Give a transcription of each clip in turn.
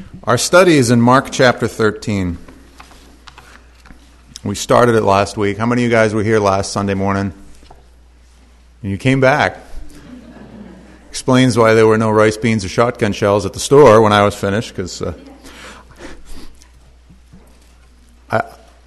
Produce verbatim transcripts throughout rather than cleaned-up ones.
Our study is in Mark chapter thirteen. We started it last week. How many of you guys were here last Sunday morning? And you came back. Explains why there were no rice, beans, or shotgun shells at the store when I was finished, because uh, I,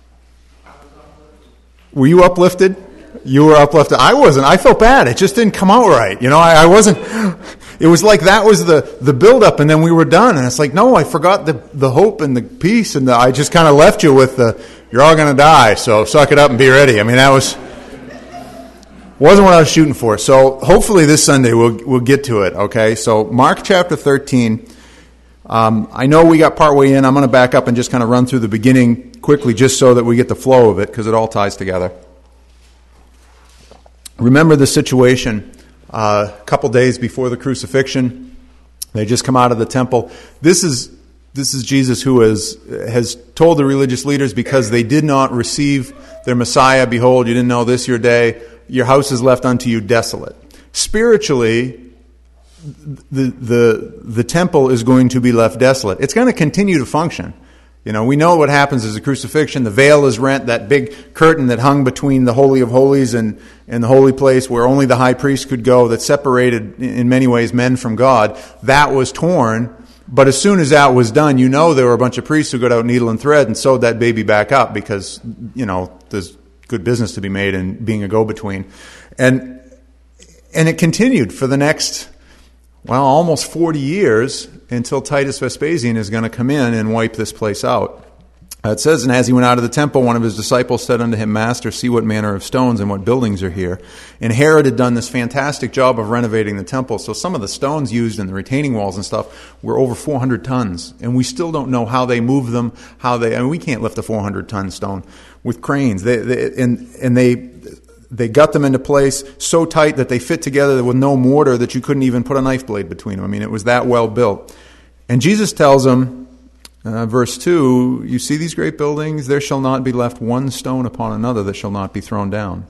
were you uplifted? You were uplifted. I wasn't. I felt bad. It just didn't come out right. You know, I, I wasn't. It was like that was the, the build-up, and then we were done. And it's like, no, I forgot the, the hope and the peace, and the, I just kind of left you with the, you're all going to die, so suck it up and be ready. I mean, that was wasn't what I was shooting for. So hopefully this Sunday we'll we'll get to it. Okay. So Mark chapter thirteen. Um, I know we got partway in. I'm going to back up and just kind of run through the beginning quickly, just so that we get the flow of it, because it all ties together. Remember the situation uh, a couple days before the crucifixion. They just come out of the temple. This is this is Jesus who has has told the religious leaders, because they did not receive their Messiah, behold, you didn't know this your day, your house is left unto you desolate. Spiritually, the the the temple is going to be left desolate. It's going to continue to function. You know, we know what happens is the crucifixion. The veil is rent, that big curtain that hung between the Holy of Holies and, and the holy place where only the high priest could go, that separated in many ways men from God, that was torn. But as soon as that was done, you know there were a bunch of priests who got out needle and thread and sewed that baby back up, because, you know, there's good business to be made in being a go-between. And and it continued for the next, well, almost forty years, until Titus Vespasian is going to come in and wipe this place out. Uh, it says, and as he went out of the temple, one of his disciples said unto him, Master, see what manner of stones and what buildings are here. And Herod had done this fantastic job of renovating the temple. So some of the stones used in the retaining walls and stuff were over four hundred tons. And we still don't know how they move them, how they, I mean, we can't lift a four hundred ton stone with cranes. They, they, and, and they, They got them into place so tight that they fit together with no mortar, that you couldn't even put a knife blade between them. I mean, it was that well built. And Jesus tells them, uh, verse two, you see these great buildings? There shall not be left one stone upon another that shall not be thrown down.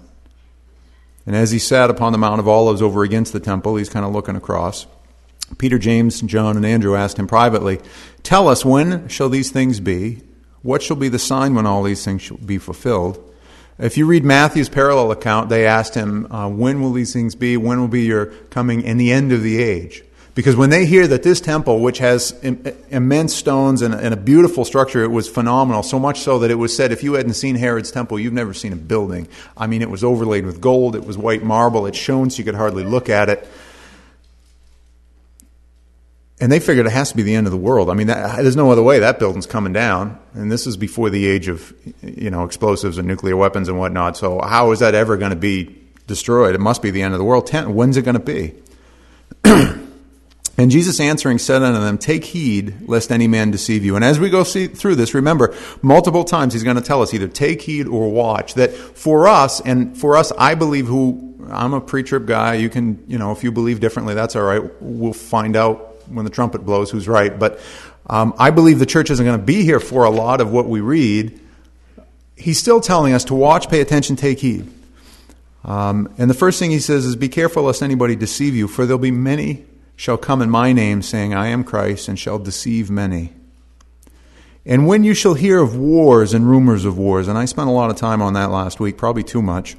And as he sat upon the Mount of Olives over against the temple, he's kind of looking across. Peter, James, John, and Andrew asked him privately, tell us, when shall these things be? What shall be the sign when all these things shall be fulfilled? If you read Matthew's parallel account, they asked him, uh, when will these things be? When will be your coming and the end of the age? Because when they hear that this temple, which has im- immense stones and, and a beautiful structure, it was phenomenal, so much so that it was said, if you hadn't seen Herod's temple, you've never seen a building. I mean, it was overlaid with gold, it was white marble, it shone so you could hardly look at it. And they figured it has to be the end of the world. I mean, that, there's no other way. That building's coming down. And this is before the age of, you know, explosives and nuclear weapons and whatnot. So how is that ever going to be destroyed? It must be the end of the world. Ten, when's it going to be? And Jesus answering said unto them, take heed lest any man deceive you. And as we go see, through this, remember, multiple times he's going to tell us either take heed or watch. That for us, and for us, I believe who, I'm a pre-trib guy. You can, you know, if you believe differently, that's all right. We'll find out when the trumpet blows who's right. But um, I believe the church isn't going to be here for a lot of what we read. He's still telling us to watch, pay attention, take heed. Um, and the first thing he says is, be careful lest anybody deceive you, for there'll be many shall come in my name, saying, I am Christ, and shall deceive many. And when you shall hear of wars and rumors of wars, and I spent a lot of time on that last week, probably too much,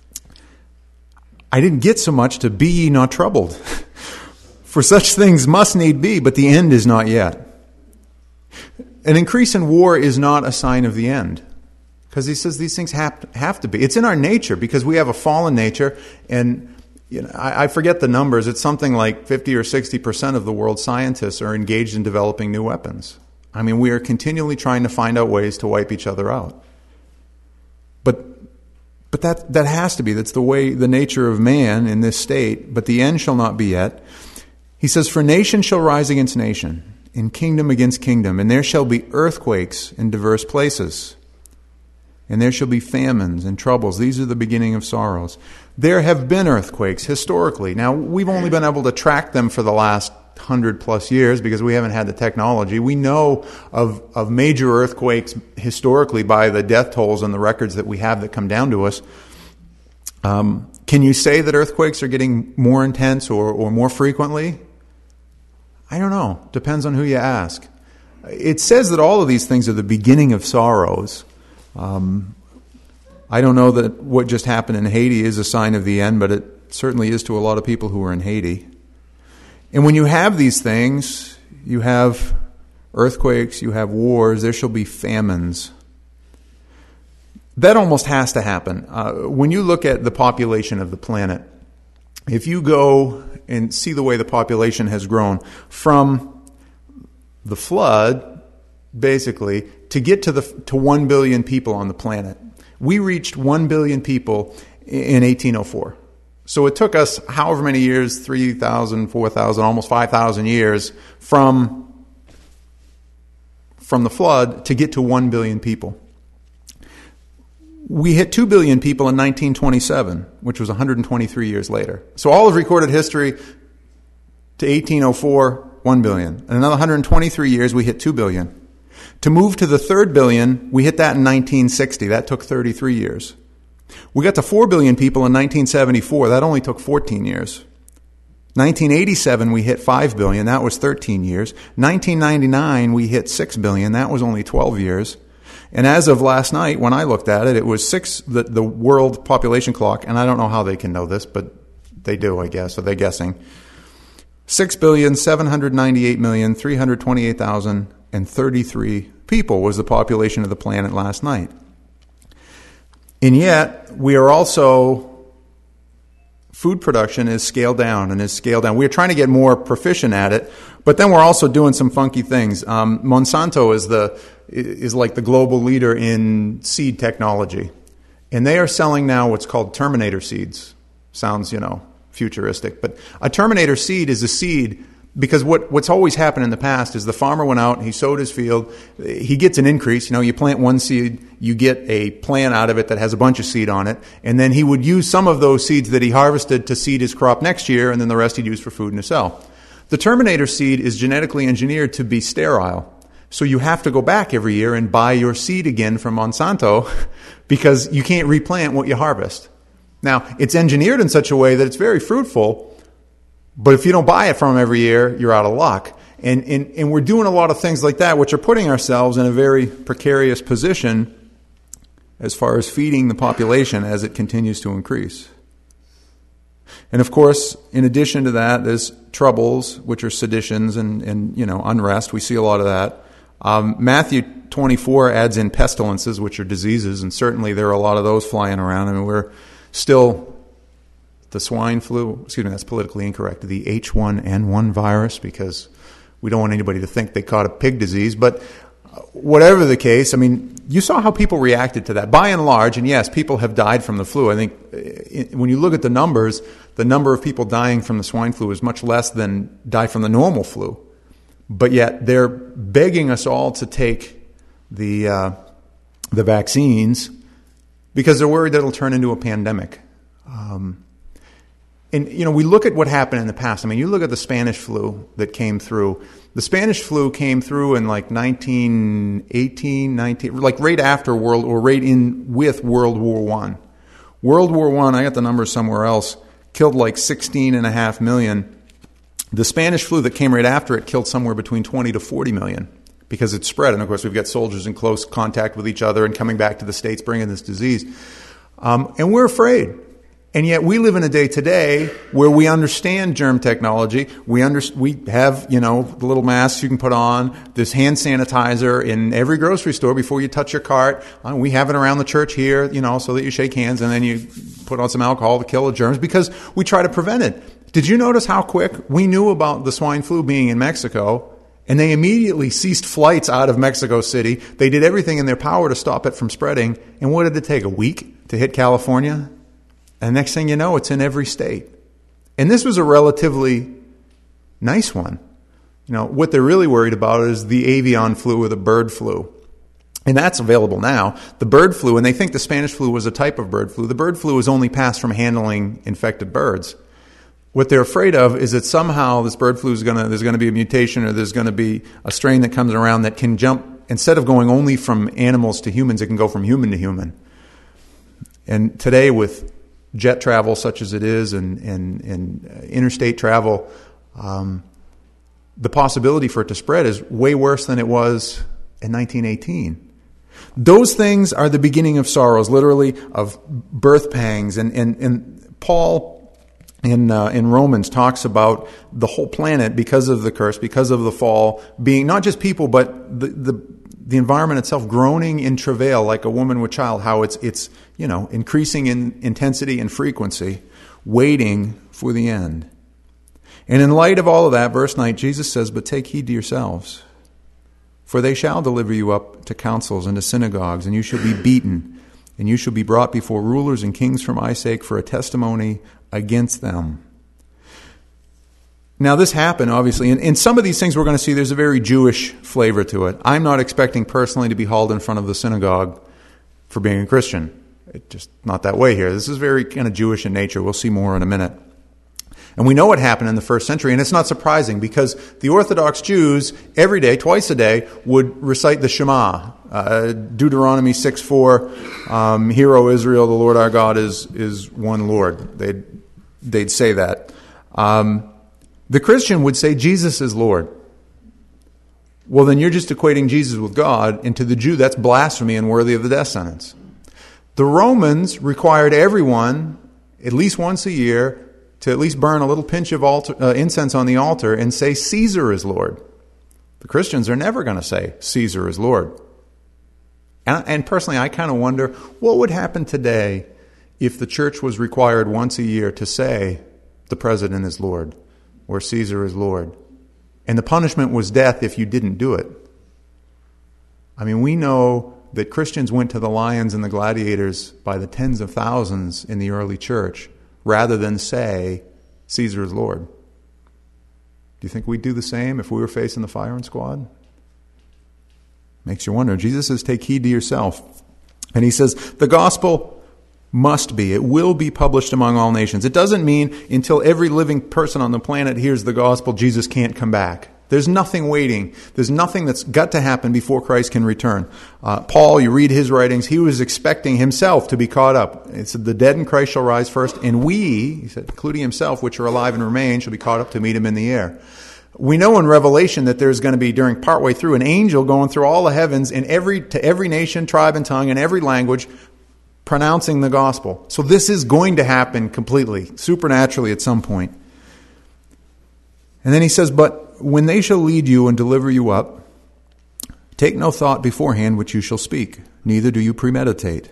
I didn't get so much to be ye not troubled. For such things must need be, but the end is not yet. An increase in war is not a sign of the end. Because he says these things have to, have to be. It's in our nature, because we have a fallen nature. And you know, I, I forget the numbers. It's something like fifty or sixty percent of the world's scientists are engaged in developing new weapons. I mean, we are continually trying to find out ways to wipe each other out. But but that, that has to be. That's the way, the nature of man in this state. But the end shall not be yet. He says, for nation shall rise against nation, and kingdom against kingdom, and there shall be earthquakes in diverse places, and there shall be famines and troubles. These are the beginning of sorrows. There have been earthquakes historically. Now, we've only been able to track them for the last hundred plus years because we haven't had the technology. We know of, of major earthquakes historically by the death tolls and the records that we have that come down to us. Um, can you say that earthquakes are getting more intense or, or more frequently? I don't know. Depends on who you ask. it says that all of these things are the beginning of sorrows. Um, I don't know that what just happened in Haiti is a sign of the end, but it certainly is to a lot of people who are in Haiti. And when you have these things, you have earthquakes, you have wars, there shall be famines. That almost has to happen. Uh, when you look at the population of the planet, if you go and see the way the population has grown from the flood, basically, to get to the to one billion people on the planet, we reached one billion people in eighteen oh four. So it took us however many years, three thousand, four thousand, almost five thousand years from, from the flood to get to one billion people. We hit two billion people in nineteen twenty-seven, which was one hundred twenty-three years later. So all of recorded history to eighteen oh four, one billion. In another one hundred twenty-three years, we hit two billion. To move to the third billion, we hit that in nineteen sixty. That took thirty-three years. We got to four billion people in nineteen seventy-four. That only took fourteen years. nineteen eighty-seven, we hit five billion. That was thirteen years. nineteen ninety-nine, we hit six billion. That was only twelve years. And as of last night, when I looked at it, it was six, the, the world population clock, and I don't know how they can know this, but they do, I guess, so they're guessing. six billion, seven hundred ninety-eight million, three hundred twenty-eight thousand thirty-three people was the population of the planet last night. And yet, we are also, food production is scaled down and is scaled down. We're trying to get more proficient at it, but then we're also doing some funky things. Um, Monsanto is the is like the global leader in seed technology. And they are selling now what's called Terminator seeds. Sounds, you know, futuristic. But a Terminator seed is a seed because what, what's always happened in the past is the farmer went out, he sowed his field, he gets an increase. You know, you plant one seed, you get a plant out of it that has a bunch of seed on it, and then he would use some of those seeds that he harvested to seed his crop next year, and then the rest he'd use for food and to sell. The Terminator seed is genetically engineered to be sterile. So you have to go back every year and buy your seed again from Monsanto because you can't replant what you harvest. Now, it's engineered in such a way that it's very fruitful, but if you don't buy it from them every year, you're out of luck. And, and, and we're doing a lot of things like that, which are putting ourselves in a very precarious position as far as feeding the population as it continues to increase. And of course, in addition to that, there's troubles, which are seditions and, and you know, unrest. We see a lot of that. Um, Matthew twenty-four adds in pestilences, which are diseases, and certainly there are a lot of those flying around. I mean, we're still, the swine flu, excuse me, that's politically incorrect, the H one N one virus, because we don't want anybody to think they caught a pig disease. But whatever the case, I mean, you saw how people reacted to that. By and large, and yes, people have died from the flu. I think when you look at the numbers, the number of people dying from the swine flu is much less than die from the normal flu. But yet they're begging us all to take the uh, the vaccines because they're worried that it'll turn into a pandemic. Um, and, you know, we look at what happened in the past. I mean, you look at the Spanish flu that came through. The Spanish flu came through in like nineteen eighteen, nineteen, like right after World, or right in with World War One. World War One, I got the numbers somewhere else, killed like sixteen and a half million. The Spanish flu that came right after it killed somewhere between twenty to forty million because it spread. And of course, we've got soldiers in close contact with each other and coming back to the States bringing this disease. Um, and we're afraid. And yet we live in a day today where we understand germ technology. We under, we have, you know, the little masks you can put on. There's hand sanitizer in every grocery store before you touch your cart. Uh, we have it around the church here, you know, so that you shake hands and then you put on some alcohol to kill the germs because we try to prevent it. Did you notice how quick we knew about the swine flu being in Mexico, and they immediately ceased flights out of Mexico City? They did everything in their power to stop it from spreading. And what did it take? A week to hit California? And next thing you know, it's in every state. And this was a relatively nice one. You know, what they're really worried about is the avian flu or the bird flu. And that's available now. The bird flu, and they think the Spanish flu was a type of bird flu. The bird flu is only passed from handling infected birds. What they're afraid of is that somehow this bird flu is going to, there's going to be a mutation or there's going to be a strain that comes around that can jump, instead of going only from animals to humans, it can go from human to human. And today with jet travel such as it is and, and, and interstate travel, um, the possibility for it to spread is way worse than it was in nineteen eighteen. Those things are the beginning of sorrows, literally of birth pangs. And, and, and Paul in uh, in Romans talks about the whole planet, because of the curse, because of the fall, being not just people, but the the, the environment itself groaning in travail like a woman with child, how it's, it's you know, increasing in intensity and frequency, waiting for the end. And in light of all of that, verse nine, Jesus says, "But take heed to yourselves. For they shall deliver you up to councils and to synagogues, and you shall be beaten, and you shall be brought before rulers and kings for my sake, for a testimony against them." Now this happened, obviously, and in some of these things we're going to see there's a very Jewish flavor to it. I'm not expecting personally to be hauled in front of the synagogue for being a Christian. It's just not that way here. This is very kind of Jewish in nature. We'll see more in a minute. And we know what happened in the first century, and it's not surprising because the Orthodox Jews every day, twice a day, would recite the Shema, uh, Deuteronomy six four, um, "Hear, O Israel, the Lord our God is is one Lord." They'd they'd say that. Um, the Christian would say Jesus is Lord. Well, then you're just equating Jesus with God, and to the Jew that's blasphemy and worthy of the death sentence. The Romans required everyone, at least once a year, to at least burn a little pinch of altar, uh, incense on the altar and say, "Caesar is Lord." The Christians are never going to say, "Caesar is Lord." And, and personally, I kind of wonder, what would happen today if the church was required once a year to say, "The president is Lord," or "Caesar is Lord," and the punishment was death if you didn't do it? I mean, we know that Christians went to the lions and the gladiators by the tens of thousands in the early church, rather than say, "Caesar is Lord." Do you think we'd do the same if we were facing the firing squad? Makes you wonder. Jesus says, "Take heed to yourself." And he says, the gospel must be, it will be published among all nations. It doesn't mean until every living person on the planet hears the gospel, Jesus can't come back. There's nothing waiting. There's nothing that's got to happen before Christ can return. Uh, Paul, you read his writings, he was expecting himself to be caught up. It said, "The dead in Christ shall rise first, and we," he said, "including himself, which are alive and remain, shall be caught up to meet him in the air." We know in Revelation that there's going to be, during partway through, an angel going through all the heavens in every to every nation, tribe, and tongue, and every language, pronouncing the gospel. So this is going to happen completely, supernaturally at some point. And then he says, "But when they shall lead you and deliver you up, take no thought beforehand which you shall speak, neither do you premeditate."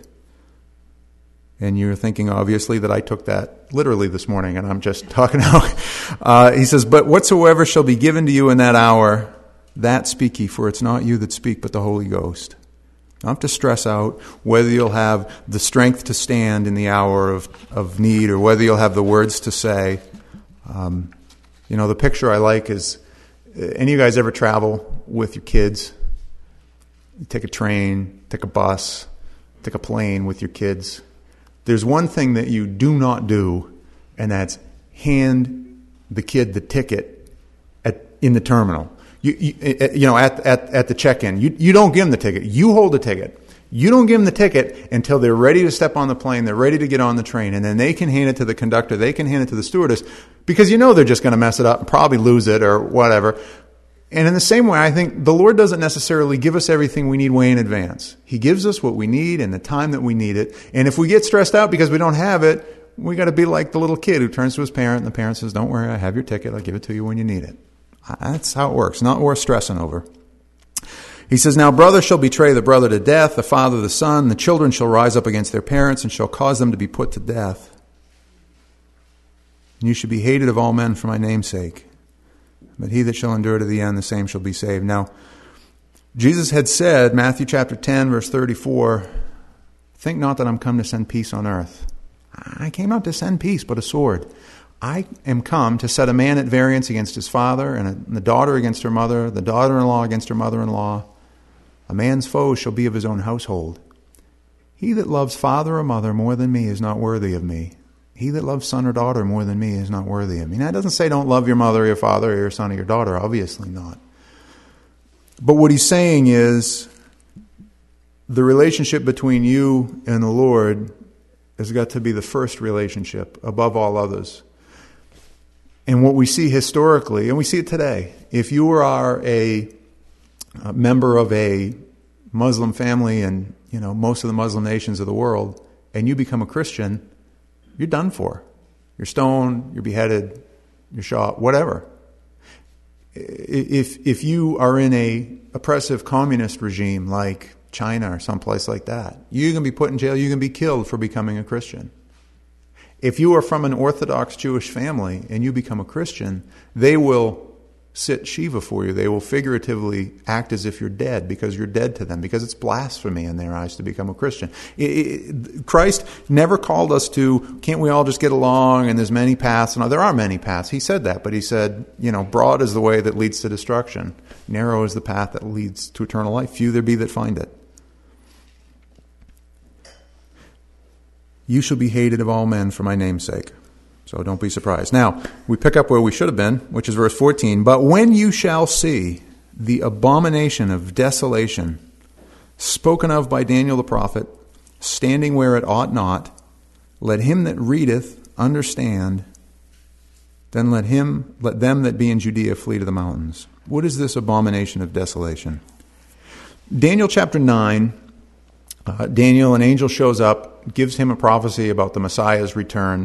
And you're thinking, obviously, that I took that literally this morning, and I'm just talking out. Uh, he says, "But whatsoever shall be given to you in that hour, that speak ye, for it's not you that speak, but the Holy Ghost." Don't have to stress out whether you'll have the strength to stand in the hour of, of need, or whether you'll have the words to say. Um, you know, the picture I like is, any of you guys ever travel with your kids? You take a train, take a bus, take a plane with your kids. There's one thing that you do not do, and that's hand the kid the ticket at in the terminal. You you, you know at at at the check-in. You you don't give them the ticket. You hold the ticket. You don't give them the ticket until they're ready to step on the plane, they're ready to get on the train, and then they can hand it to the conductor, they can hand it to the stewardess, because you know they're just going to mess it up and probably lose it or whatever. And in the same way, I think the Lord doesn't necessarily give us everything we need way in advance. He gives us what we need and the time that we need it. And if we get stressed out because we don't have it, we got to be like the little kid who turns to his parent, and the parent says, "Don't worry, I have your ticket. I'll give it to you when you need it." That's how it works. Not worth stressing over. He says, "Now brother shall betray the brother to death, the father the son. The children shall rise up against their parents and shall cause them to be put to death. And you should be hated of all men for my name's sake. But he that shall endure to the end, the same shall be saved." Now, Jesus had said, Matthew chapter ten, verse thirty-four, "Think not that I'm come to send peace on earth. I came not to send peace, but a sword. I am come to set a man at variance against his father, and, a, and the daughter against her mother, the daughter-in-law against her mother-in-law. A man's foe shall be of his own household. He that loves father or mother more than me is not worthy of me. He that loves son or daughter more than me is not worthy of me." Now, it doesn't say don't love your mother or your father or your son or your daughter. Obviously not. But what he's saying is the relationship between you and the Lord has got to be the first relationship above all others. And what we see historically, and we see it today, if you are a, a member of a Muslim family in, you know, most of the Muslim nations of the world, and you become a Christian, you're done for. You're stoned, you're beheaded, you're shot, whatever. If if you are in a oppressive communist regime like China or someplace like that, you're going to be put in jail, you're going to be killed for becoming a Christian. If you are from an Orthodox Jewish family and you become a Christian, they will sit Shiva for you. They will figuratively act as if you're dead because you're dead to them, because it's blasphemy in their eyes to become a Christian. It, it, Christ never called us to, can't we all just get along and there's many paths? No, there are many paths. He said that, but he said, you know, broad is the way that leads to destruction. Narrow is the path that leads to eternal life. Few there be that find it. You shall be hated of all men for my name's sake. So don't be surprised. Now, we pick up where we should have been, which is verse fourteen. But when you shall see the abomination of desolation spoken of by Daniel the prophet, standing where it ought not, let him that readeth understand, then let him, let them that be in Judea flee to the mountains. What is this abomination of desolation? Daniel chapter nine, uh, Daniel, an angel shows up, gives him a prophecy about the Messiah's return.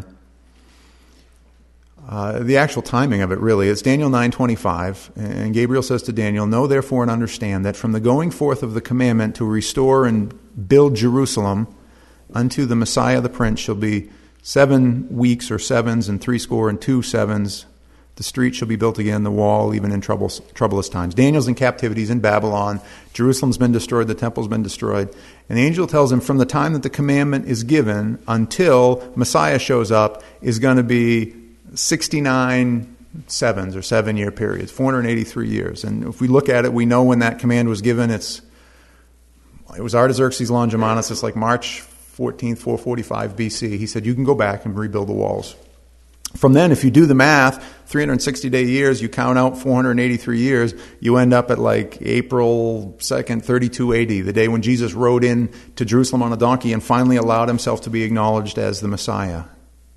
Uh, the actual timing of it really is Daniel nine twenty-five, and Gabriel says to Daniel, know therefore and understand that from the going forth of the commandment to restore and build Jerusalem unto the Messiah the Prince shall be seven weeks or sevens and three score and two sevens. The street shall be built again, the wall even in troubles, troublous times. Daniel's in captivity, he's in Babylon. Jerusalem's been destroyed, the temple's been destroyed. And the angel tells him from the time that the commandment is given until Messiah shows up is going to be sixty-nine sevens or seven-year periods, four hundred eighty-three years. And if we look at it, we know when that command was given. It's It was Artaxerxes Longimanus. It's like March fourteenth, four forty-five B C. He said, you can go back and rebuild the walls. From then, if you do the math, three hundred sixty day years, you count out four hundred eighty-three years, you end up at like April second, thirty-two eighty, the day when Jesus rode in to Jerusalem on a donkey and finally allowed himself to be acknowledged as the Messiah.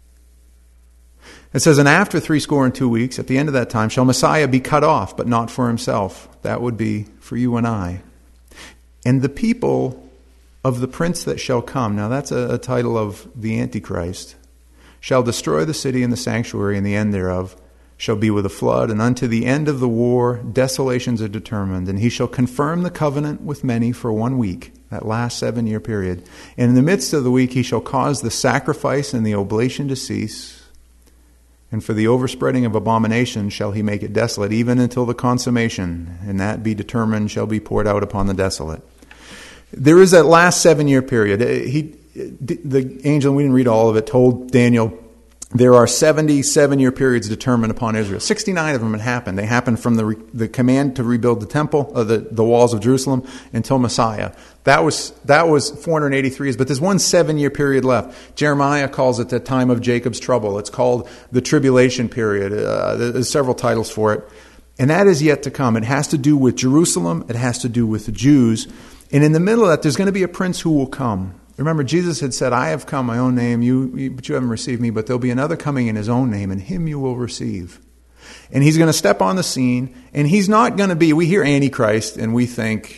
It says, and after three score and two weeks, at the end of that time, shall Messiah be cut off, but not for himself. That would be for you and I. And the people of the prince that shall come, now that's a, a title of the Antichrist, shall destroy the city and the sanctuary, and the end thereof shall be with a flood. And unto the end of the war, desolations are determined. And he shall confirm the covenant with many for one week, that last seven-year period. And in the midst of the week, he shall cause the sacrifice and the oblation to cease. And for the overspreading of abomination shall he make it desolate, even until the consummation, and that be determined shall be poured out upon the desolate. There is that last seven-year period. He, the angel, we didn't read all of it, told Daniel, there are seventy-seven-year periods determined upon Israel. sixty-nine of them had happened. They happened from the the command to rebuild the temple, uh, the, the walls of Jerusalem, until Messiah. That was that was four hundred eighty-three years, but there's one seven-year period left. Jeremiah calls it the time of Jacob's trouble. It's called the tribulation period. Uh, there's several titles for it. And that is yet to come. It has to do with Jerusalem. It has to do with the Jews. And in the middle of that, there's going to be a prince who will come. Remember, Jesus had said, I have come my own name, you, but you haven't received me, but there'll be another coming in his own name, and him you will receive. And he's going to step on the scene, and he's not going to be, we hear Antichrist, and we think,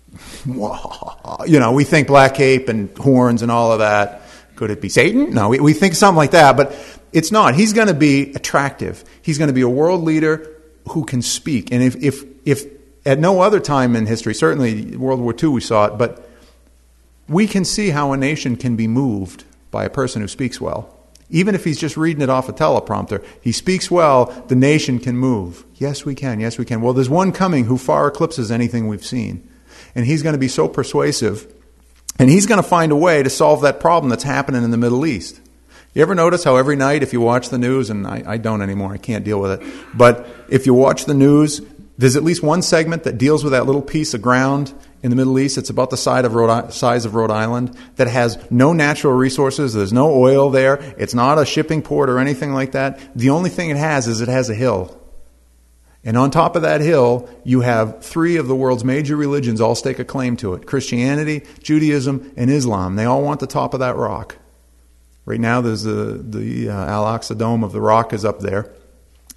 you know, we think black cape and horns and all of that. Could it be Satan? No, we, we think something like that, but it's not. He's going to be attractive. He's going to be a world leader who can speak. And if, if, if at no other time in history, certainly World War Two we saw it, but we can see how a nation can be moved by a person who speaks well. Even if he's just reading it off a teleprompter, he speaks well, the nation can move. Yes, we can. Yes, we can. Well, there's one coming who far eclipses anything we've seen. And he's going to be so persuasive, and he's going to find a way to solve that problem that's happening in the Middle East. You ever notice how every night if you watch the news, and I, I don't anymore, I can't deal with it, but if you watch the news, there's at least one segment that deals with that little piece of ground in the Middle East. It's about the size of Rhode, size of Rhode Island that has no natural resources. There's no oil there. It's not a shipping port or anything like that. The only thing it has is it has a hill. And on top of that hill, you have three of the world's major religions all stake a claim to it. Christianity, Judaism, and Islam. They all want the top of that rock. Right now, there's the, the uh, Al-Aqsa Dome of the Rock is up there.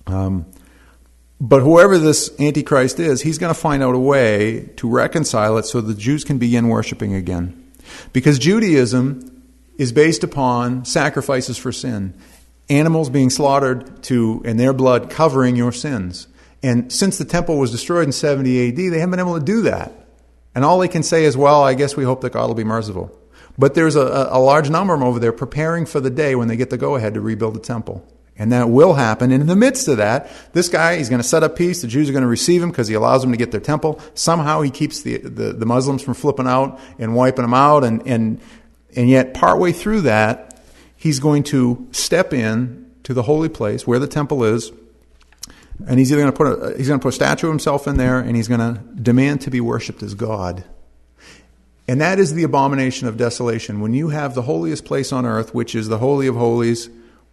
Um, but whoever this Antichrist is, he's going to find out a way to reconcile it so the Jews can begin worshiping again. Because Judaism is based upon sacrifices for sin. Animals being slaughtered to, and their blood covering your sins. And since the temple was destroyed in seventy A D, they haven't been able to do that. And all they can say is, well, I guess we hope that God will be merciful. But there's a, a large number of them over there preparing for the day when they get the go-ahead to rebuild the temple. And that will happen. And in the midst of that, this guy, he's going to set up peace. The Jews are going to receive him because he allows them to get their temple. Somehow he keeps the, the, the Muslims from flipping out and wiping them out. And, and, and yet partway through that, he's going to step in to the holy place where the temple is. And he's either going to put a, he's going to put a statue of himself in there, and he's going to demand to be worshipped as God. And that is the abomination of desolation. When you have the holiest place on earth, which is the Holy of Holies,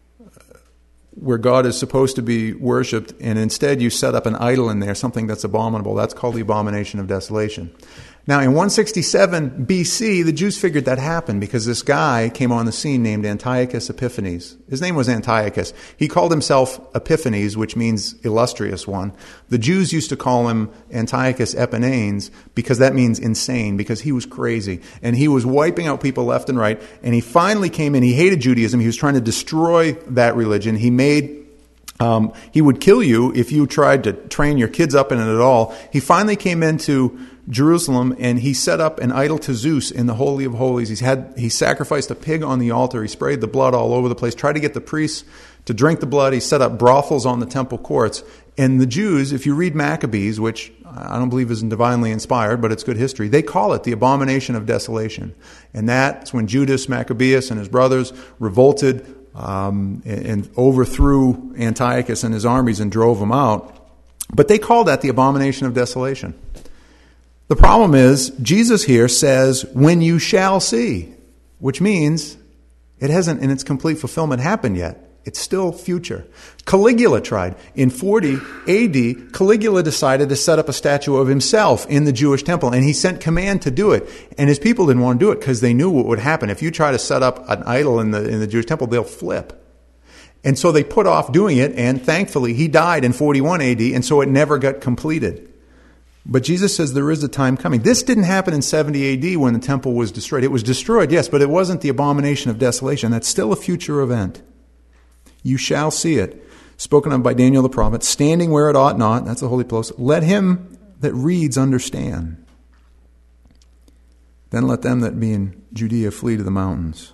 where God is supposed to be worshipped, and instead you set up an idol in there, something that's abominable. That's called the abomination of desolation. Now, in one sixty-seven B C, the Jews figured that happened because this guy came on the scene named Antiochus Epiphanes. His name was Antiochus. He called himself Epiphanes, which means illustrious one. The Jews used to call him Antiochus Epimanes because that means insane, because he was crazy. And he was wiping out people left and right. And he finally came in. He hated Judaism. He was trying to destroy that religion. He made Um, he would kill you if you tried to train your kids up in it at all. He finally came into Jerusalem and he set up an idol to Zeus in the Holy of Holies. He's had, he sacrificed a pig on the altar. He sprayed the blood all over the place, tried to get the priests to drink the blood. He set up brothels on the temple courts. And the Jews, if you read Maccabees, which I don't believe is divinely inspired, but it's good history, they call it the abomination of desolation. And that's when Judas Maccabeus and his brothers revolted Um, and, and overthrew Antiochus and his armies and drove them out. But they call that the abomination of desolation. The problem is, Jesus here says, when you shall see, which means it hasn't in its complete fulfillment happened yet. It's still future. Caligula tried. In forty A D, Caligula decided to set up a statue of himself in the Jewish temple, and he sent command to do it. And his people didn't want to do it because they knew what would happen. If you try to set up an idol in the in the Jewish temple, they'll flip. And so they put off doing it, and thankfully he died in forty-one A D, and so it never got completed. But Jesus says there is a time coming. This didn't happen in seventy A D when the temple was destroyed. It was destroyed, yes, but it wasn't the abomination of desolation. That's still a future event. You shall see it, spoken of by Daniel the prophet, standing where it ought not. That's the holy place. Let him that reads understand. Then let them that be in Judea flee to the mountains.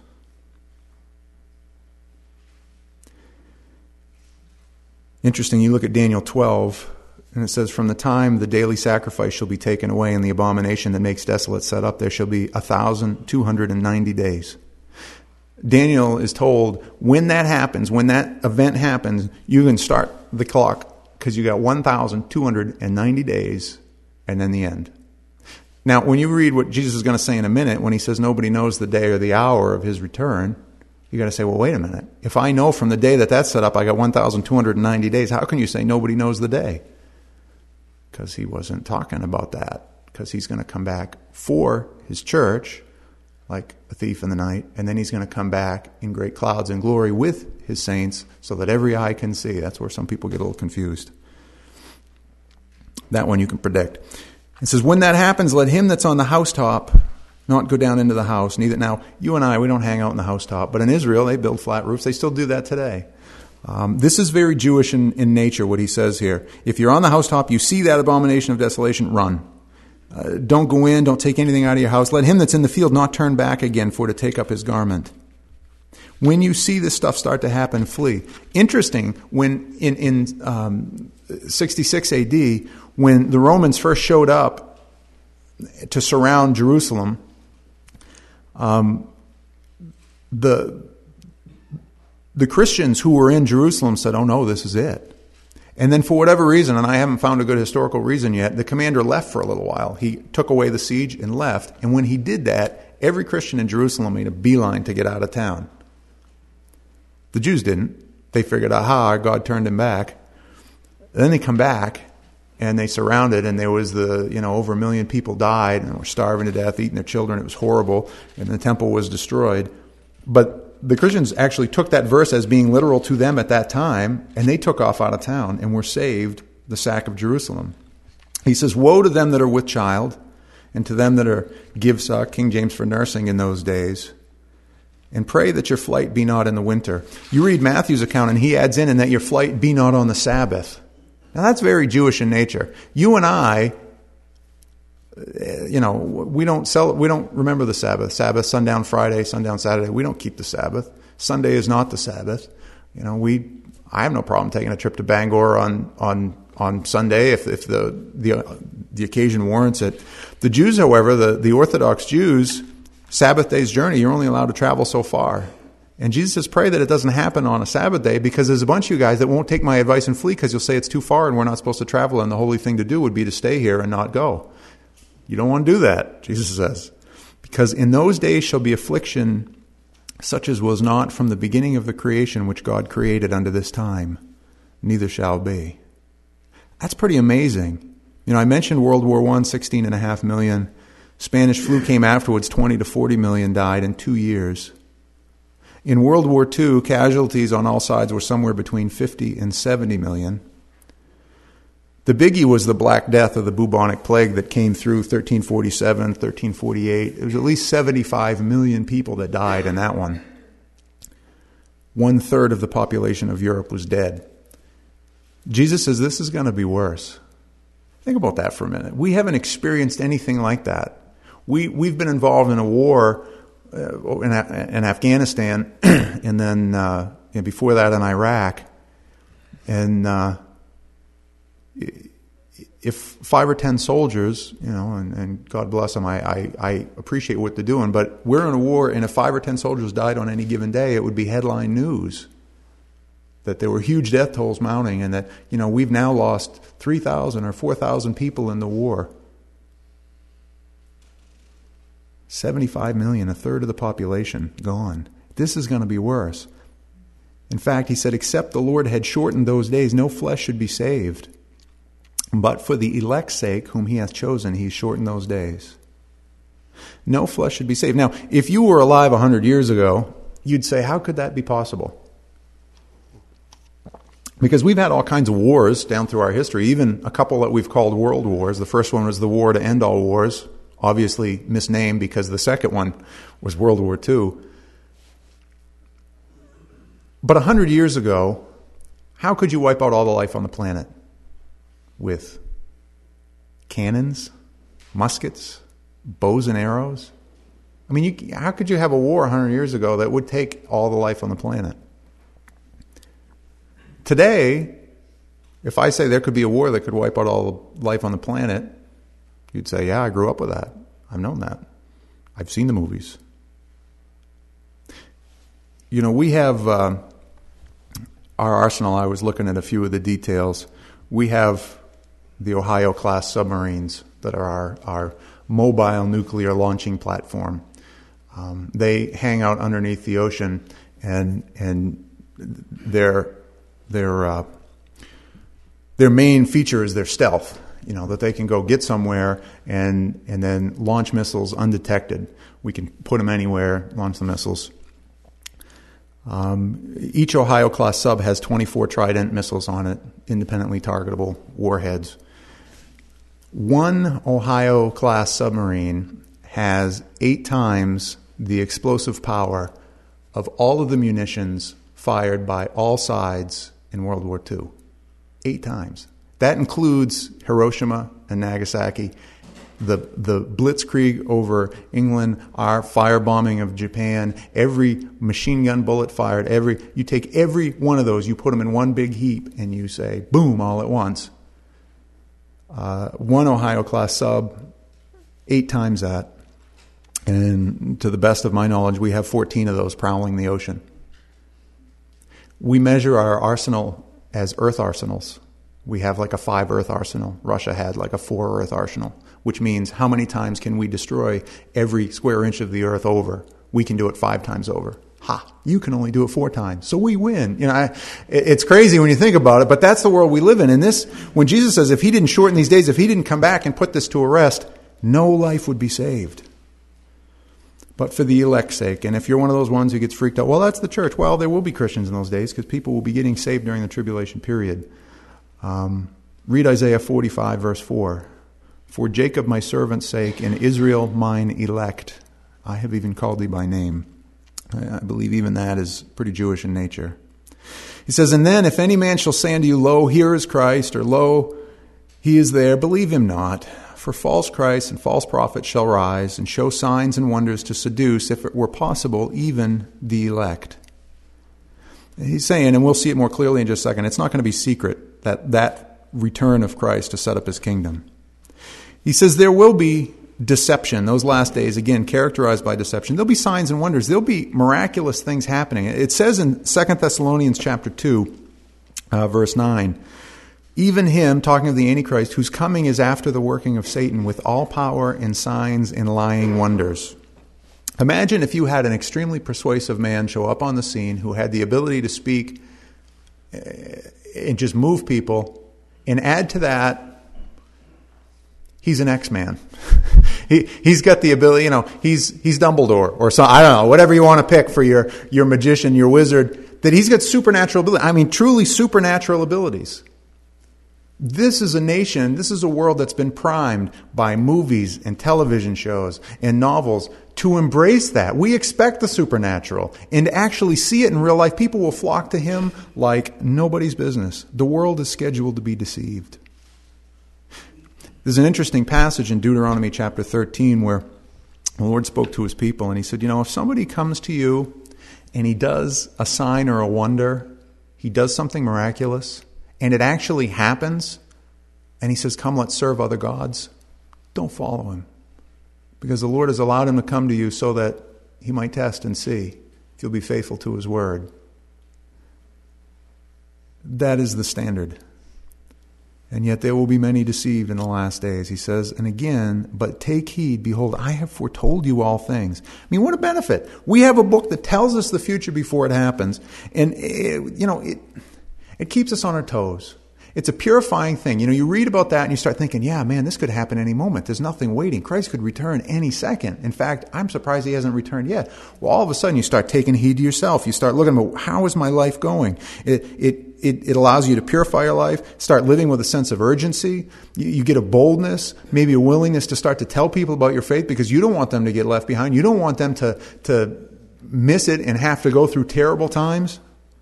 Interesting, you look at Daniel twelve, and it says, from the time the daily sacrifice shall be taken away and the abomination that makes desolate set up, there shall be one thousand two hundred ninety days. Daniel is told, when that happens, when that event happens, you can start the clock because you got one thousand two hundred ninety days and then the end. Now, when you read what Jesus is going to say in a minute, when he says nobody knows the day or the hour of his return, you got to say, well, wait a minute. If I know from the day that that's set up, I got one thousand two hundred ninety days, how can you say nobody knows the day? Because he wasn't talking about that, because he's going to come back for his church like a thief in the night, and then he's going to come back in great clouds and glory with his saints so that every eye can see. That's where some people get a little confused. That one you can predict. It says, when that happens, let him that's on the housetop not go down into the house. Neither now, you and I, we don't hang out in the housetop, but in Israel, they build flat roofs. They still do that today. Um, this is very Jewish in, in nature, what he says here. If you're on the housetop, you see that abomination of desolation, run. Uh, don't go in, don't take anything out of your house. Let him that's in the field not turn back again for to take up his garment. When you see this stuff start to happen, flee. Interesting, when in, in um, sixty-six A D, when the Romans first showed up to surround Jerusalem, um, the, the Christians who were in Jerusalem said, oh no, this is it. And then for whatever reason, and I haven't found a good historical reason yet, the commander left for a little while. He took away the siege and left. And when he did that, every Christian in Jerusalem made a beeline to get out of town. The Jews didn't. They figured, aha, God turned him back. Then they come back, and they surrounded, and there was the, you know, over a million people died, and were starving to death, eating their children. It was horrible, and the temple was destroyed. But the Christians actually took that verse as being literal to them at that time, and they took off out of town and were saved the sack of Jerusalem. He says, woe to them that are with child, and to them that are give suck, King James for nursing in those days, and pray that your flight be not in the winter. You read Matthew's account, and he adds in, and that your flight be not on the Sabbath. Now that's very Jewish in nature. You and I, you know, we don't sell, we don't remember the Sabbath. Sabbath, sundown Friday, sundown Saturday. We don't keep the Sabbath. Sunday is not the Sabbath. You know, we, I have no problem taking a trip to Bangor on, on, on Sunday if, if the, the, the occasion warrants it. The Jews, however, the, the Orthodox Jews, Sabbath day's journey, you're only allowed to travel so far. And Jesus says, pray that it doesn't happen on a Sabbath day, because there's a bunch of you guys that won't take my advice and flee because you'll say it's too far and we're not supposed to travel, and the holy thing to do would be to stay here and not go. You don't want to do that, Jesus says. Because in those days shall be affliction such as was not from the beginning of the creation which God created unto this time, neither shall be. That's pretty amazing. You know, I mentioned World War One, sixteen and a half million. Spanish flu came afterwards, twenty to forty million died in two years. In World War Two, casualties on all sides were somewhere between fifty and seventy million. The biggie was the Black Death, or the bubonic plague, that came through thirteen forty-seven, thirteen forty-eight. There was at least seventy-five million people that died in that one. One third of the population of Europe was dead. Jesus says this is going to be worse. Think about that for a minute. We haven't experienced anything like that. We, we've been involved in a war uh, in, in Afghanistan, and then uh, you know, before that in Iraq. And uh, if five or ten soldiers, you know, and, and God bless them, I, I, I appreciate what they're doing, but we're in a war, and if five or ten soldiers died on any given day, it would be headline news that there were huge death tolls mounting, and that, you know, we've now lost three thousand or four thousand people in the war. seventy-five million, a third of the population, gone. This is going to be worse. In fact, he said, except the Lord had shortened those days, no flesh should be saved. But for the elect's sake, whom he hath chosen, he shortened those days. No flesh should be saved. Now, if you were alive a hundred years ago, you'd say, how could that be possible? Because we've had all kinds of wars down through our history, even a couple that we've called world wars. The first one was the war to end all wars, obviously misnamed because the second one was World War Two. But a hundred years ago, how could you wipe out all the life on the planet? With cannons, muskets, bows and arrows? I mean, you, how could you have a war a hundred years ago that would take all the life on the planet? Today, if I say there could be a war that could wipe out all the life on the planet, you'd say, yeah, I grew up with that. I've known that. I've seen the movies. You know, we have uh, our arsenal. I was looking at a few of the details. We have the Ohio-class submarines that are our, our mobile nuclear launching platform. Um, they hang out underneath the ocean, and and they're Their uh, their main feature is their stealth. You know, that they can go get somewhere and and then launch missiles undetected. We can put them anywhere, launch the missiles. Um, each Ohio-class sub has twenty-four Trident missiles on it, independently targetable warheads. One Ohio-class submarine has eight times the explosive power of all of the munitions fired by all sides in World War Two. Eight times. That includes Hiroshima and Nagasaki, the the blitzkrieg over England, our firebombing of Japan, every machine gun bullet fired, every you take every one of those, you put them in one big heap, and you say, boom, all at once. Uh, one Ohio-class sub, eight times that. And to the best of my knowledge, we have fourteen of those prowling the ocean. We measure our arsenal as Earth arsenals. We have like a five Earth arsenal. Russia had like a four Earth arsenal, which means how many times can we destroy every square inch of the Earth over? We can do it five times over. Ha! You can only do it four times, so we win. You know, I, it's crazy when you think about it, but that's the world we live in. And this, when Jesus says, if he didn't shorten these days, if he didn't come back and put this to a rest, no life would be saved. but for the elect's sake. And if you're one of those ones who gets freaked out, well, that's the church. Well, there will be Christians in those days because people will be getting saved during the tribulation period. Um, read Isaiah forty-five, verse four. For Jacob my servant's sake, and Israel mine elect, I have even called thee by name. I believe even that is pretty Jewish in nature. He says, and then if any man shall say unto you, lo, here is Christ, or lo, he is there, believe him not. For false Christs and false prophets shall rise and show signs and wonders to seduce, if it were possible, even the elect. He's saying, and we'll see it more clearly in just a second, it's not going to be secret, that that return of Christ to set up his kingdom. He says there will be deception, those last days, again, characterized by deception. There'll be signs and wonders. There'll be miraculous things happening. It says in Second Thessalonians chapter two, uh, verse nine, even him, talking of the Antichrist, whose coming is after the working of Satan with all power and signs and lying wonders. Imagine if you had an extremely persuasive man show up on the scene who had the ability to speak and just move people, and add to that, he's an X-Man. he, he's got the ability, you know, he's he's Dumbledore or so, I don't know, whatever you want to pick for your, your magician, your wizard, that he's got supernatural ability. I mean, truly supernatural abilities. This is a nation, this is a world that's been primed by movies and television shows and novels to embrace that. We expect the supernatural, and to actually see it in real life, people will flock to him like nobody's business. The world is scheduled to be deceived. There's an interesting passage in Deuteronomy chapter thirteen where the Lord spoke to his people and he said, you know, if somebody comes to you and he does a sign or a wonder, he does something miraculous, and it actually happens, and he says, come, let's serve other gods, don't follow him. Because the Lord has allowed him to come to you so that he might test and see if you'll be faithful to his word. That is the standard. And yet there will be many deceived in the last days, he says. And again, but take heed, behold, I have foretold you all things. I mean, what a benefit. We have a book that tells us the future before it happens. And, it, you know, it, it keeps us on our toes. It's a purifying thing. You know, you read about that and you start thinking, yeah, man, this could happen any moment. There's nothing waiting. Christ could return any second. In fact, I'm surprised he hasn't returned yet. Well, all of a sudden you start taking heed to yourself. You start looking at, how is my life going? It, it, it, it allows you to purify your life, start living with a sense of urgency. You, you get a boldness, maybe a willingness to start to tell people about your faith because you don't want them to get left behind. You don't want them to, to miss it and have to go through terrible times.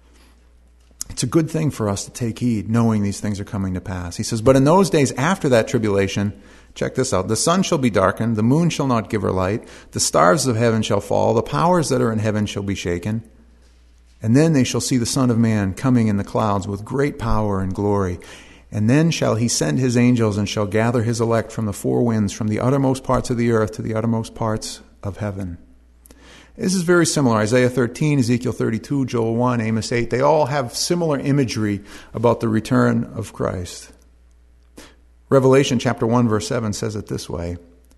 It's a good thing for us to take heed, knowing these things are coming to pass. He says, but in those days after that tribulation, check this out, the sun shall be darkened, the moon shall not give her light, the stars of heaven shall fall, the powers that are in heaven shall be shaken. And then they shall see the Son of Man coming in the clouds with great power and glory. And then shall he send his angels and shall gather his elect from the four winds, from the uttermost parts of the earth to the uttermost parts of heaven. This is very similar. Isaiah thirteen, Ezekiel thirty-two, Joel one, Amos eight. They all have similar imagery about the return of Christ. Revelation chapter one, verse seven says it this way.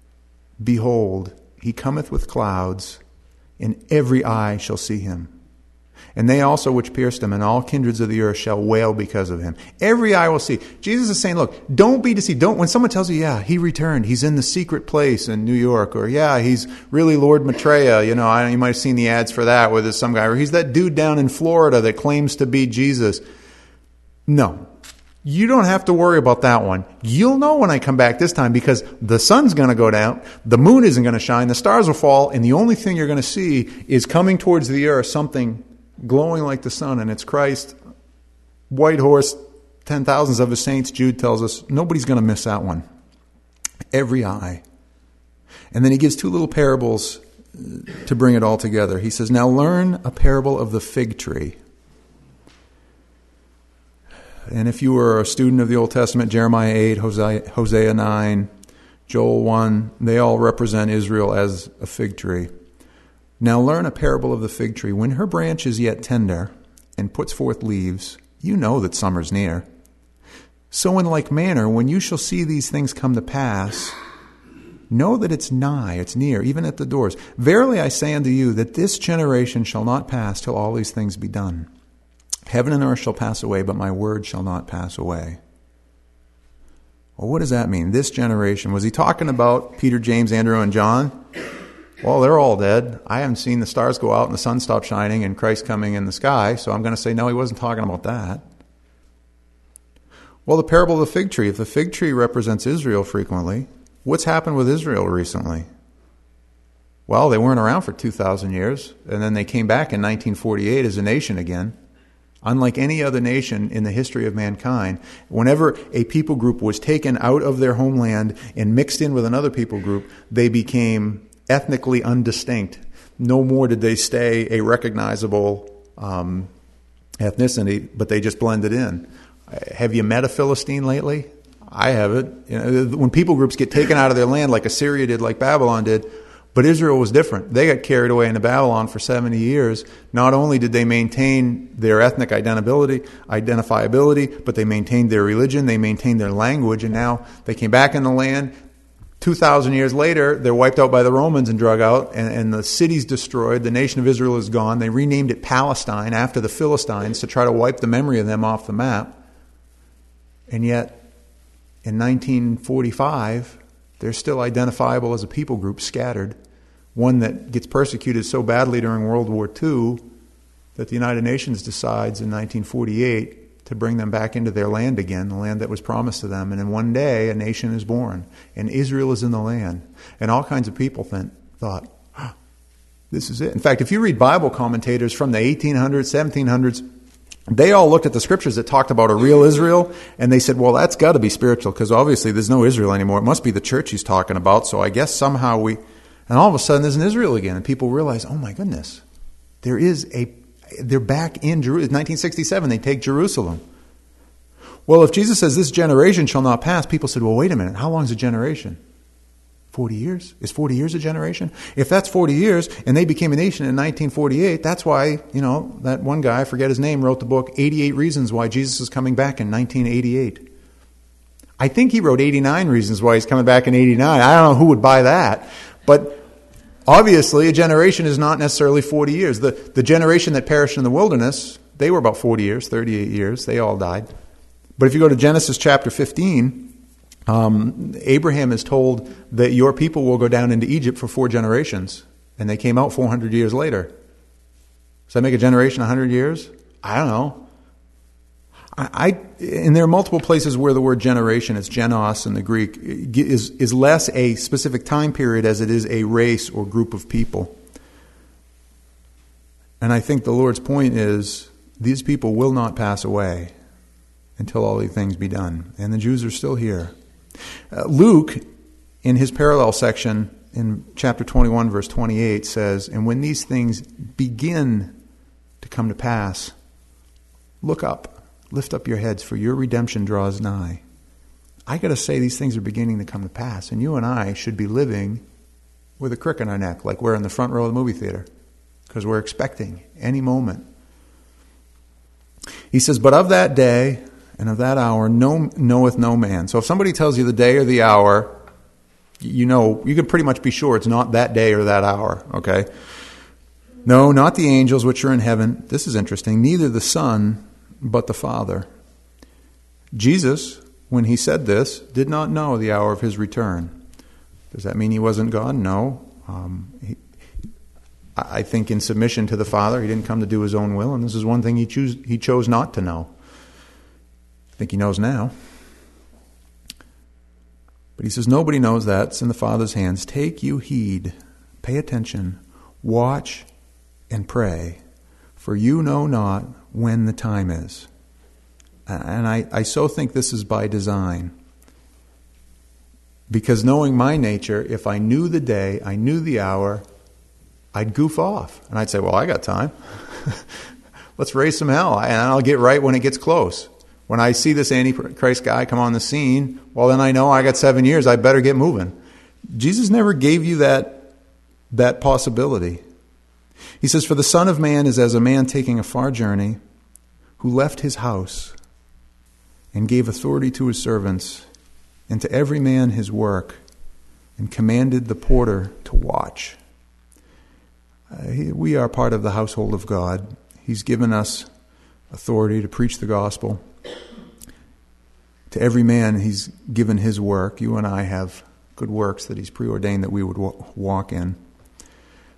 Behold, he cometh with clouds, and every eye shall see him. And they also which pierced him, and all kindreds of the earth shall wail because of him. Every eye will see. Jesus is saying, look, don't be deceived. Don't, when someone tells you, yeah, he returned, he's in the secret place in New York, or yeah, he's really Lord Maitreya, you know, I, you might have seen the ads for that, where there's some guy, or he's that dude down in Florida that claims to be Jesus. No. You don't have to worry about that one. You'll know when I come back this time, because the sun's going to go down, the moon isn't going to shine, the stars will fall, and the only thing you're going to see is coming towards the earth something glowing like the sun, and it's Christ, white horse, ten thousands of his saints. Jude tells us nobody's going to miss that one. Every eye. And then he gives two little parables to bring it all together. He says, now learn a parable of the fig tree. And if you were a student of the Old Testament, Jeremiah eight, Hosea, Hosea nine, Joel one, they all represent Israel as a fig tree. Now learn a parable of the fig tree. When her branch is yet tender and puts forth leaves, you know that summer's near. So in like manner, when you shall see these things come to pass, know that it's nigh, it's near, even at the doors. Verily I say unto you, that this generation shall not pass till all these things be done. Heaven and earth shall pass away, but my word shall not pass away. Well, what does that mean? This generation. Was he talking about Peter, James, Andrew, and John? well, they're all dead. I haven't seen the stars go out and the sun stop shining and Christ coming in the sky, so I'm going to say, no, he wasn't talking about that. Well, the parable of the fig tree. If the fig tree represents Israel frequently, what's happened with Israel recently? Well, they weren't around for two thousand years, and then they came back in nineteen forty-eight as a nation again. Unlike any other nation in the history of mankind, whenever a people group was taken out of their homeland and mixed in with another people group, they became ethnically undistinct. No more did they stay a recognizable um, ethnicity, but they just blended in. Have you met a Philistine lately? I haven't. You know, when people groups get taken out of their land like Assyria did, like Babylon did, but Israel was different. They got carried away into Babylon for seventy years. Not only did they maintain their ethnic identifiability, identifiability, but they maintained their religion, they maintained their language, and now they came back in the land. two thousand years later, they're wiped out by the Romans and drug out, and, and the city's destroyed. The nation of Israel is gone. They renamed it Palestine after the Philistines to try to wipe the memory of them off the map. And yet, in nineteen forty-five, they're still identifiable as a people group scattered, one that gets persecuted so badly during World War Two that the United Nations decides in nineteen forty-eight to bring them back into their land again, the land that was promised to them. And in one day, a nation is born, and Israel is in the land. And all kinds of people think, thought, oh, this is it. In fact, if you read Bible commentators from the eighteen hundreds, seventeen hundreds, they all looked at the scriptures that talked about a real Israel, and they said, well, that's got to be spiritual, because obviously there's no Israel anymore. It must be the church he's talking about, so I guess somehow we... And all of a sudden there's an Israel again, and people realize, oh my goodness, there is a... They're back in Jerusalem. nineteen sixty-seven, they take Jerusalem. Well, if Jesus says this generation shall not pass, people said, well, wait a minute, how long is a generation? forty years? Is forty years a generation? If that's forty years, and they became a nation in nineteen forty-eight, that's why, you know, that one guy, I forget his name, wrote the book, eighty-eight Reasons Why Jesus is Coming Back in nineteen eighty-eight. I think he wrote eighty-nine Reasons Why He's Coming Back in eighty-nine. I don't know who would buy that. But obviously, a generation is not necessarily forty years. The, the generation that perished in the wilderness, they were about forty years, thirty-eight years. They all died. But if you go to Genesis chapter fifteen... Um, Abraham is told that your people will go down into Egypt for four generations, and they came out four hundred years later. Does that make a generation one hundred years? I don't know. I, I and there are multiple places where the word generation, it's genos in the Greek, is is less a specific time period as it is a race or group of people. And I think the Lord's point is these people will not pass away until all these things be done, and the Jews are still here. Uh, Luke, in his parallel section in chapter twenty-one, verse twenty-eight, says, and when these things begin to come to pass, look up, lift up your heads, for your redemption draws nigh. I got to say, these things are beginning to come to pass, and you and I should be living with a crick in our neck, like we're in the front row of the movie theater, because we're expecting any moment. He says, but of that day and of that hour no, knoweth no man. So if somebody tells you the day or the hour, you know, you can pretty much be sure it's not that day or that hour, okay? No, not the angels which are in heaven. This is interesting. Neither the Son, but the Father. Jesus, when he said this, did not know the hour of his return. Does that mean he wasn't God? No. Um, he, I think in submission to the Father, he didn't come to do his own will, and this is one thing he, choose, he chose not to know. I think he knows now. But he says, nobody knows that. It's in the Father's hands. Take you heed. Pay attention. Watch and pray. For you know not when the time is. And I, I so think this is by design. Because knowing my nature, if I knew the day, I knew the hour, I'd goof off. And I'd say, well, I got time. Let's raise some hell. And I'll get right when it gets close. When I see this Antichrist guy come on the scene, well, then I know I got seven years. I better get moving. Jesus never gave you that, that possibility. He says, for the Son of Man is as a man taking a far journey, who left his house and gave authority to his servants, and to every man his work, and commanded the porter to watch. Uh, he, we are part of the household of God. He's given us authority to preach the gospel. To every man he's given his work. You and I have good works that he's preordained that we would walk in.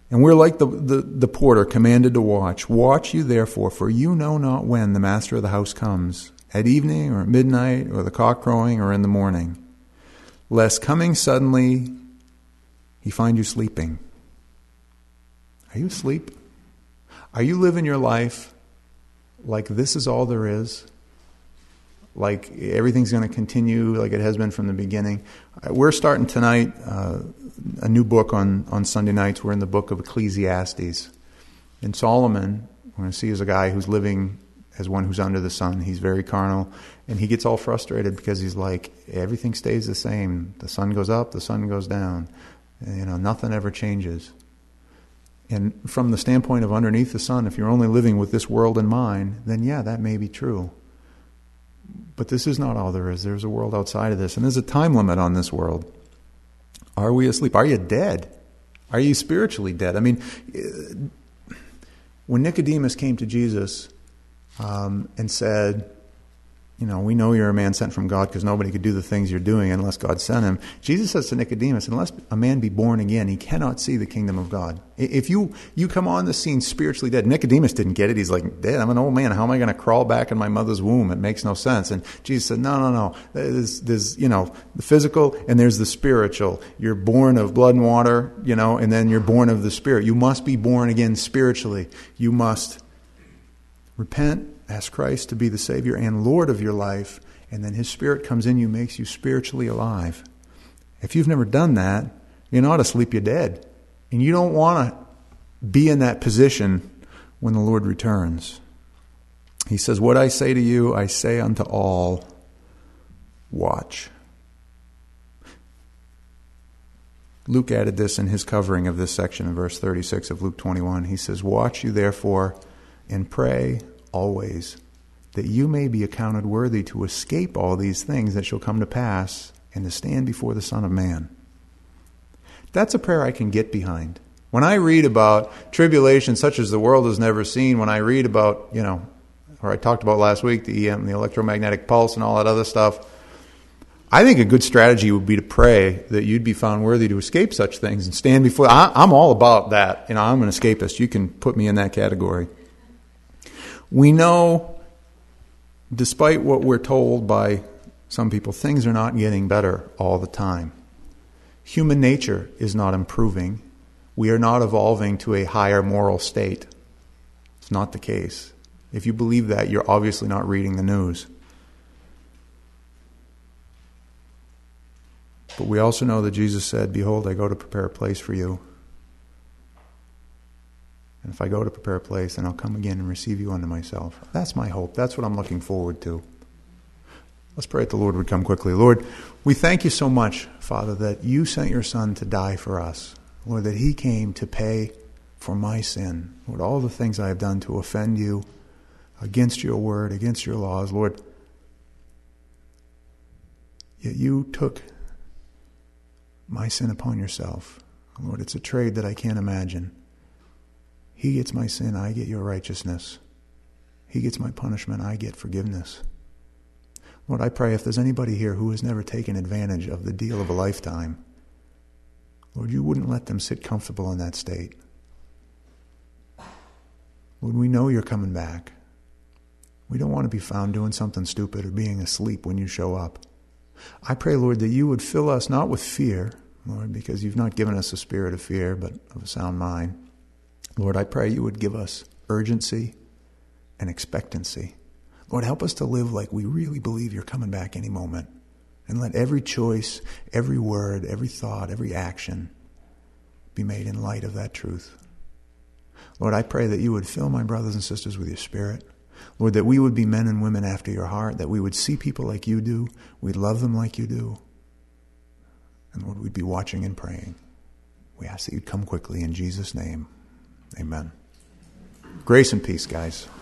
And we're like the, the, the porter commanded to watch. Watch you therefore, for you know not when the master of the house comes, at evening or at midnight or the cock crowing or in the morning, lest coming suddenly he find you sleeping. Are you asleep? Are you living your life like this is all there is? Like everything's going to continue like it has been from the beginning? We're starting tonight uh, a new book on, on Sunday nights. We're in the book of Ecclesiastes. And Solomon, we're going to see, is a guy who's living as one who's under the sun. He's very carnal. And he gets all frustrated because he's like, everything stays the same. The sun goes up, the sun goes down. You know, nothing ever changes. And from the standpoint of underneath the sun, if you're only living with this world in mind, then yeah, that may be true. But this is not all there is. There's a world outside of this. And there's a time limit on this world. Are we asleep? Are you dead? Are you spiritually dead? I mean, when Nicodemus came to Jesus um, and said, you know, we know you're a man sent from God because nobody could do the things you're doing unless God sent him. Jesus says to Nicodemus, unless a man be born again, he cannot see the kingdom of God. If you, you come on the scene spiritually dead, Nicodemus didn't get it. He's like, Dad, I'm an old man. How am I going to crawl back in my mother's womb? It makes no sense. And Jesus said, no, no, no. There's, there's, you know, the physical and there's the spiritual. You're born of blood and water, you know, and then you're born of the Spirit. You must be born again spiritually. You must repent, ask Christ to be the Savior and Lord of your life, and then His Spirit comes in you, makes you spiritually alive. If you've never done that, you're not asleep, you're dead. And you don't want to be in that position when the Lord returns. He says, what I say to you, I say unto all, watch. Luke added this in his covering of this section in verse thirty-six of Luke twenty-one. He says, watch you therefore and pray always, that you may be accounted worthy to escape all these things that shall come to pass and to stand before the Son of Man. That's a prayer I can get behind. When I read about tribulation such as the world has never seen, when I read about, you know, or I talked about last week, the E M, the electromagnetic pulse and all that other stuff, I think a good strategy would be to pray that you'd be found worthy to escape such things and stand before. I, I'm all about that. You know, I'm an escapist. You can put me in that category. We know, despite what we're told by some people, things are not getting better all the time. Human nature is not improving. We are not evolving to a higher moral state. It's not the case. If you believe that, you're obviously not reading the news. But we also know that Jesus said, behold, I go to prepare a place for you. And if I go to prepare a place, then I'll come again and receive you unto myself. That's my hope. That's what I'm looking forward to. Let's pray that the Lord would come quickly. Lord, we thank you so much, Father, that you sent your Son to die for us. Lord, that he came to pay for my sin. Lord, all the things I have done to offend you, against your word, against your laws, Lord, yet you took my sin upon yourself. Lord, it's a trade that I can't imagine. He gets my sin, I get your righteousness. He gets my punishment, I get forgiveness. Lord, I pray if there's anybody here who has never taken advantage of the deal of a lifetime, Lord, you wouldn't let them sit comfortable in that state. Lord, we know you're coming back. We don't want to be found doing something stupid or being asleep when you show up. I pray, Lord, that you would fill us not with fear, Lord, because you've not given us a spirit of fear, but of a sound mind. Lord, I pray you would give us urgency and expectancy. Lord, help us to live like we really believe you're coming back any moment. And let every choice, every word, every thought, every action be made in light of that truth. Lord, I pray that you would fill my brothers and sisters with your Spirit. Lord, that we would be men and women after your heart, that we would see people like you do, we'd love them like you do, and Lord, we'd be watching and praying. We ask that you'd come quickly in Jesus' name. Amen. Grace and peace, guys.